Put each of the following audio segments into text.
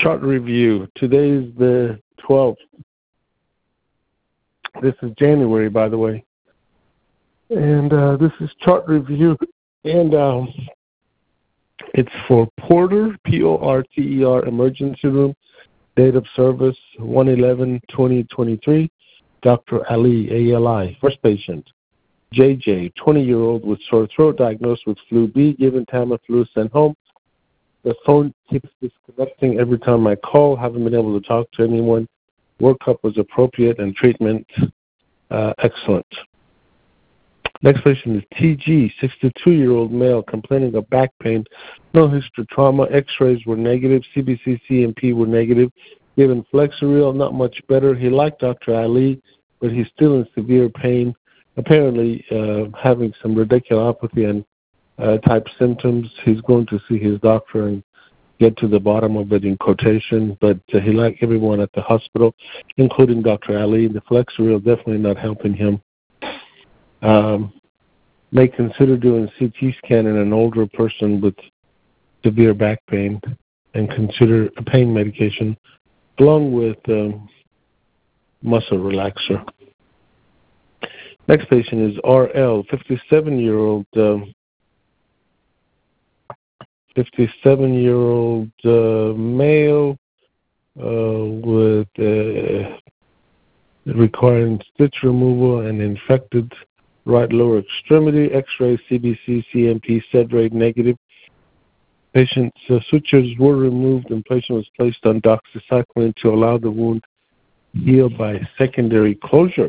chart review. Today is the 12th. This is January, by the way. And this is chart review. And it's for Porter, P-O-R-T-E-R, emergency room, date of service 1/11/2023. Dr. Ali, A-L-I, first patient. JJ, 20-year-old with sore throat, diagnosed with flu B, given Tamiflu, sent home. The phone keeps disconnecting every time I call. Haven't been able to talk to anyone. Workup was appropriate and treatment excellent. Next patient is TG, 62-year-old male, complaining of back pain. No history of trauma. X-rays were negative. CBC, CMP were negative. Given Flexeril, not much better. He liked Dr. Ali, but he's still in severe pain. Apparently having some radiculopathy and type symptoms. He's going to see his doctor and get to the bottom of it in quotation, but he liked everyone at the hospital, including Dr. Ali. The Flexeril definitely not helping him. May consider doing CT scan in an older person with severe back pain and consider a pain medication along with muscle relaxer. Next patient is RL, 57-year-old male with requiring stitch removal and infected right lower extremity. X-ray, CBC, CMP, SED-rate negative. Patient's sutures were removed and patient was placed on doxycycline to allow the wound heal by secondary closure.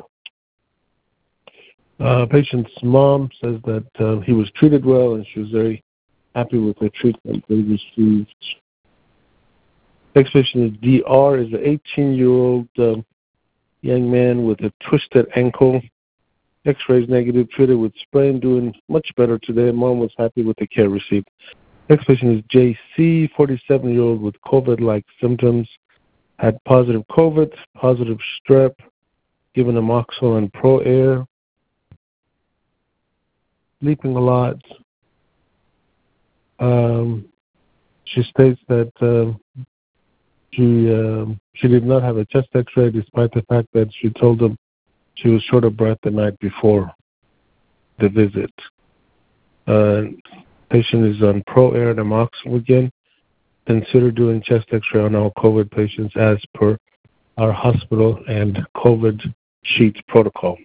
Patient's mom says that he was treated well and she was very happy with the treatment they received. Next patient is DR, is an 18-year-old young man with a twisted ankle. X-rays negative, treated with sprain, doing much better today. Mom was happy with the care received. Next patient is JC, 47-year-old with COVID-like symptoms. Had positive COVID, positive strep, given amoxicillin and Pro-Air. Sleeping a lot. She states that she did not have a chest X-ray, despite the fact that she told them she was short of breath the night before the visit. Patient is on Pro-Air and amoxicillin again. Consider doing chest X-ray on all COVID patients as per our hospital and COVID sheet protocol.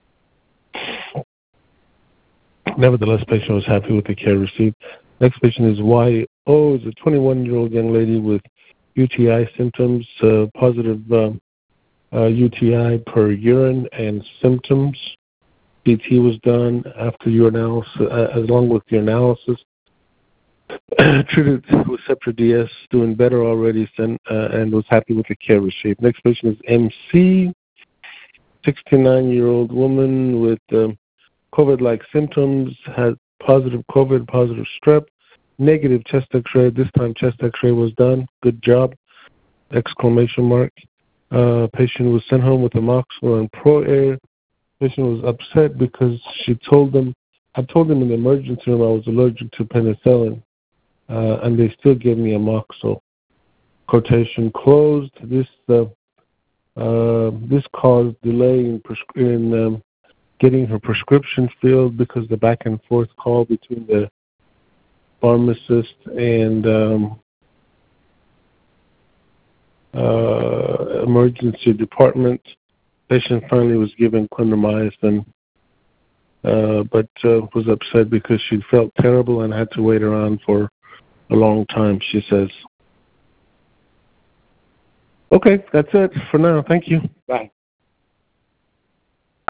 Nevertheless, patient was happy with the care received. Next patient is YO, is a 21-year-old young lady with UTI symptoms, positive UTI per urine and symptoms. CT was done after urinalysis, along with urinalysis. Treated with Sceptra DS, doing better already, and was happy with the care received. Next patient is MC, 69-year-old woman with COVID-like symptoms, had positive COVID, positive strep, negative chest X-ray. This time chest X-ray was done. Good job! Exclamation mark. Patient was sent home with amoxicillin and Pro-Air. Patient was upset because I told them in the emergency room I was allergic to penicillin, and they still gave me amoxicillin. Quotation closed. This caused delay in getting her prescription filled because the back and forth call between the pharmacist and emergency department. Patient finally was given clindamycin, but was upset because she felt terrible and had to wait around for a long time, she says. Okay, that's it for now. Thank you. Bye.